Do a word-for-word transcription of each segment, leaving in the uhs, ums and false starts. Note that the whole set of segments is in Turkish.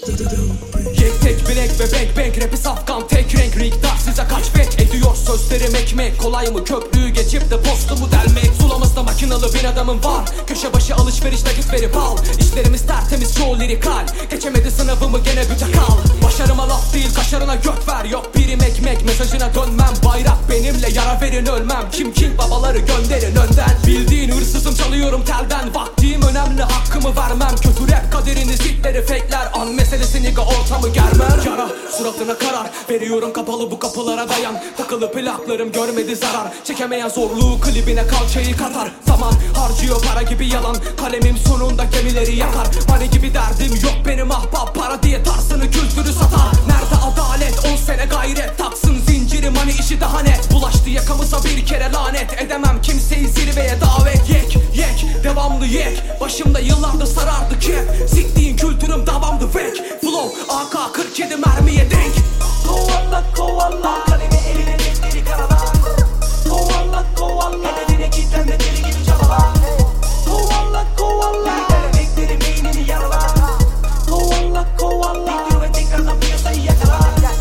Yek tek bilek ve bek bek rapi safkan tek renk Rigdar size kaç bek ediyor sözlerim ekmek. Kolay mı köprüyü geçip de postumu delmek? Sulamızda makinalı bir adamım var. Köşe başı alışveriş nakit verip al. İşlerimiz tertemiz çoğu lirikal. Geçemedi sınavımı gene büte kal. Başarıma laf değil kaşarına göt ver. Yok birim ekmek mesajına dönmem. Bayrak benimle yara verin ölmem. Kim king babaları gönderin önden. Bildiğin hırsızım çalıyorum telden. Vaktim önemli hakkımı vermem. Kötü rap kaderini zitleri fake'ler. An meselesi niga ortamı germer. Yara suratına karar veriyorum kapalı bu kapılara dayan. Takılı plaklarım görmedi zarar. Çekemeyen zorluğu klibine kalçayı katar. Zaman harcıyor para gibi yalan. Kalemim sonunda gemileri yakar. Hani gibi derdim yok benim ahbap. Para diye tarzını kültürü satar. Nerede adalet on sene gayret. Taksın zincirim hani işi daha net. Bulaştı yakamıza bir kere lanet. Edemem kimseyi zirveye davet. Yek yek devamlı yek. Başımda yıllardır sarardı kep. Siktiğin kültürüm devamlı fake. Flow A K kırk yedi mermiye denk. Kovala kovala kalemi eline defteri karala. Kovala kovala hedefine kilitlenme deli gibi çalala. Kovala kovala beklerim beynini yarala. Kovala kovala dur ve tekrardan piyasayı yakala.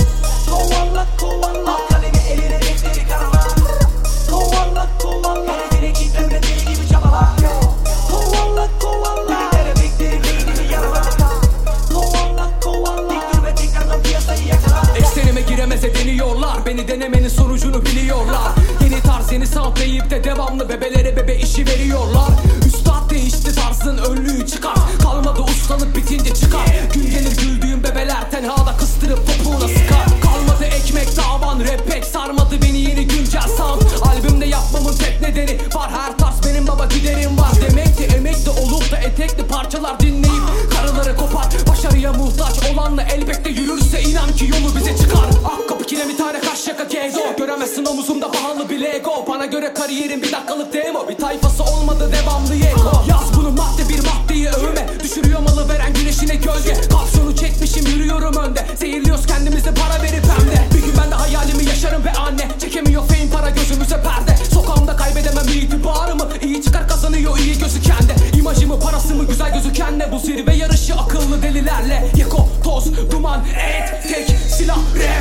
Kovala kovala kalemi eline defteri karala. Kovala kovala hedefine kilitlenme deli gibi çalala. Kovala kovala beklerim beynini yarala. Kovala kovala dur ve tekrardan piyasayı yakala. Eksenime giremeze deniyorlar. Beni denemenin sonucunu biliyorlar. Yeni tarz yeni sound deyip de devamlı bebelere bebe işi veriyorlar. Üstad değişti tarzın önlüğü çıkar. Kalmadı ustalık bitince çıkar. Gün gelir güldüğüm bebeler tenhada kıstırıp topuğuna sıkar. Kalmadı ekmek davan rap pek sarmadı beni yeni güncel sound. Albümde yapmamın tek nedeni var her tarz benim baba giderim var. Demekti emekli olup da etekli parçalar dinleyip karıları kopar. Başarıya muhtaç olanla elbette yürürse inan ki yolu bize çıkar. Ak kapı kine bir tane kaş yaka gezo. Göremezsin omuzumda pahalı bir Lego. Bana göre kariyerin bir dakikalık demo. Bir tayfası olmadı devamlı yeko. Yaz bunu madde bir maddeyi övme. Düşürüyor malı veren güneşine gölge. Kapsonu çekmişim yürüyorum önde. Zehirliyoruz kendimize para verip hem de. Bir gün ben de hayalimi yaşarım ve anne çekemiyor fame para gözümüze perde. Sokağımda kaybedemem itibarımı. İyi çıkar kazanıyor iyi gözüken de. İmajımı parasımı güzel gözüken de. Bu zirve yarışı akıllı delilerle. Yeko toz duman et tek silah rap.